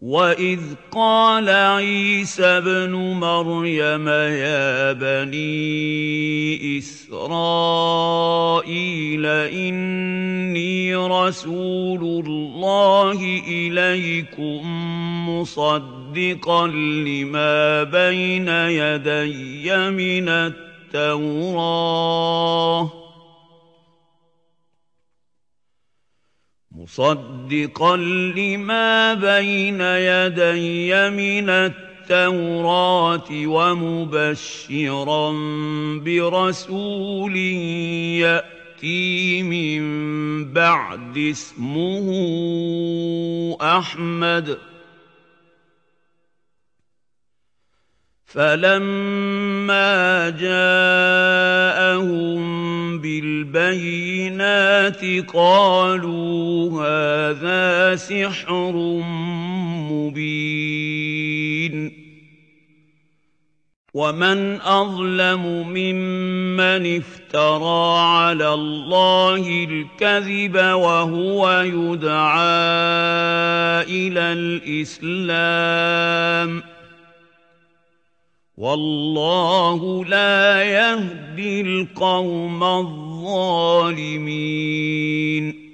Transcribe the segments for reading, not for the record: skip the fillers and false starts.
وَإِذْ قَالَ عِيسَى ابْنُ مَرْيَمَ يَا بَنِي إِسْرَائِيلَ إِنِّي رَسُولُ اللَّهِ إِلَيْكُم مُّصَدِّقًا لِّمَا بَيْنَ يَدَيَّ مِنَ التَّوْرَاةِ وَمُبَشِّرًا بِرَسُولٍ يَأْتِي مِن بَعْدِ اسْمُهُ أَحْمَدُ ۖ فَلَمَّا جَاءَهُم بِالْبَيِّنَاتِ قَالُوا هَٰذَا سِحْرٌ مُّبِينٌ وَمَنْ أَظْلَمُ مِمَّنِ افْتَرَىٰ عَلَى اللَّهِ الْكَذِبَ وَهُوَ يُدْعَىٰ إِلَى الْإِسْلَامِ ۚ وَاللَّهُ لَا يَهْدِي الْقَوْمَ الظَّالِمِينَ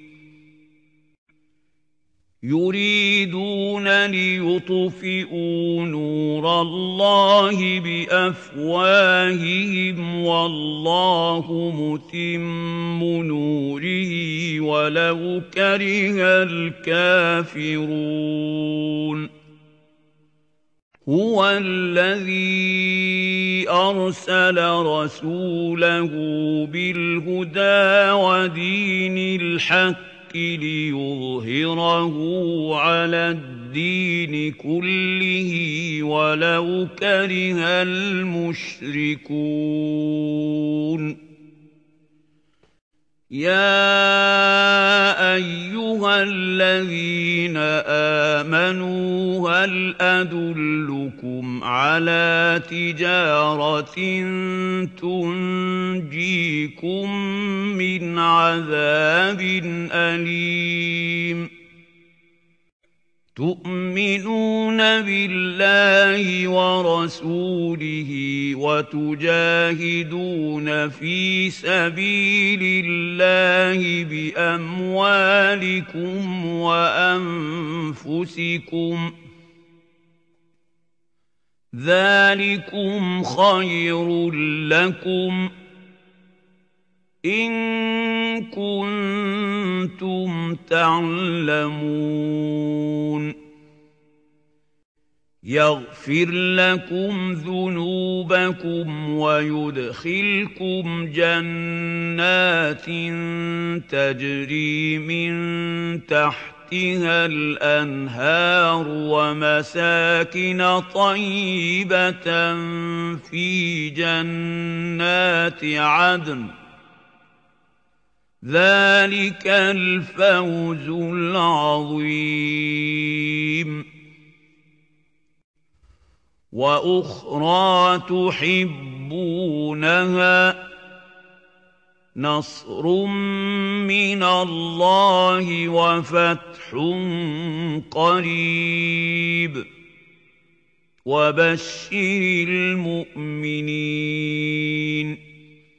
يُرِيدُونَ لِيُطْفِئُوا نُورَ اللَّهِ بِأَفْوَاهِهِمْ وَاللَّهُ مُتِمُّ نُورِهِ وَلَوْ كَرِهَ الْكَافِرُونَ هُوَ الَّذِي أَرْسَلَ رَسُولَهُ بِالْهُدَىٰ وَدِينِ الْحَقِّ لِيُظْهِرَهُ عَلَى الدِّينِ كُلِّهِ وَلَوْ كَرِهَ الْمُشْرِكُونَ يَا أَيُّهَا الَّذِينَ آمَنُوا هَلْ أَدُلُّكُمْ عَلَىٰ تِجَارَةٍ تُنجِيكُم مِّنْ عَذَابٍ أَلِيمٍ تُؤْمِنُونَ بِاللَّهِ وَرَسُولِهِ وَتُجَاهِدُونَ فِي سَبِيلِ اللَّهِ بِأَمْوَالِكُمْ وَأَنفُسِكُمْ ۚ ذَٰلِكُمْ خَيْرٌ لَّكُمْ إِن كُنتُمْ تَعْلَمُونَ يَغْفِرْ لَكُمْ ذُنُوبَكُمْ وَيُدْخِلْكُمْ جَنَّاتٍ تَجْرِي مِن تَحْتِهَا الْأَنْهَارُ وَمَسَاكِنَ طَيِّبَةً فِي جَنَّاتِ عَدْنٍ ۚ ذَٰلِكَ الْفَوْزُ الْعَظِيمُ وَأُخْرَىٰ تُحِبُّونَهَا ۖ نَصْرٌ مِّنَ اللَّهِ وَفَتْحٌ قَرِيبٌ وَبَشِّرِ الْمُؤْمِنِينَ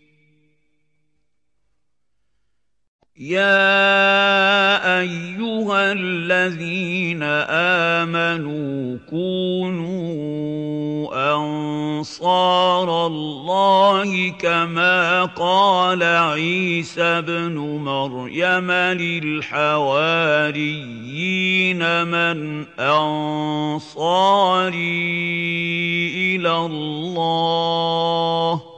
يَا أَيُّهَا الَّذِينَ آمَنُوا كُونُوا أَنصَارَ اللَّهِ كَمَا قَالَ عِيسَى ابْنُ مَرْيَمَ لِلْحَوَارِيِّينَ مَنْ أَنصَارِي إِلَى اللَّهِ ۖ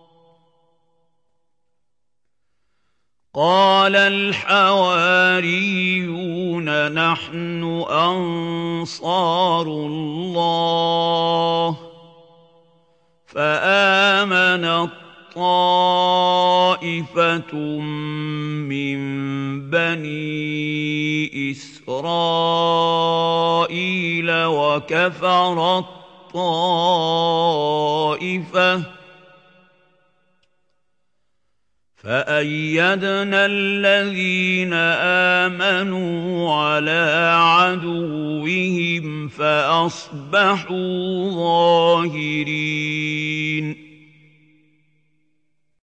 قَالَ الْحَوَارِيُّونَ نَحْنُ أَنصَارُ اللَّهِ ۖ فَآمَنَت طَّائِفَةٌ مِّن بَنِي إِسْرَائِيلَ وَكَفَرَت طَّائِفَةٌ ۖ فأيدنا الذين آمنوا على عدوهم فأصبحوا ظاهرين.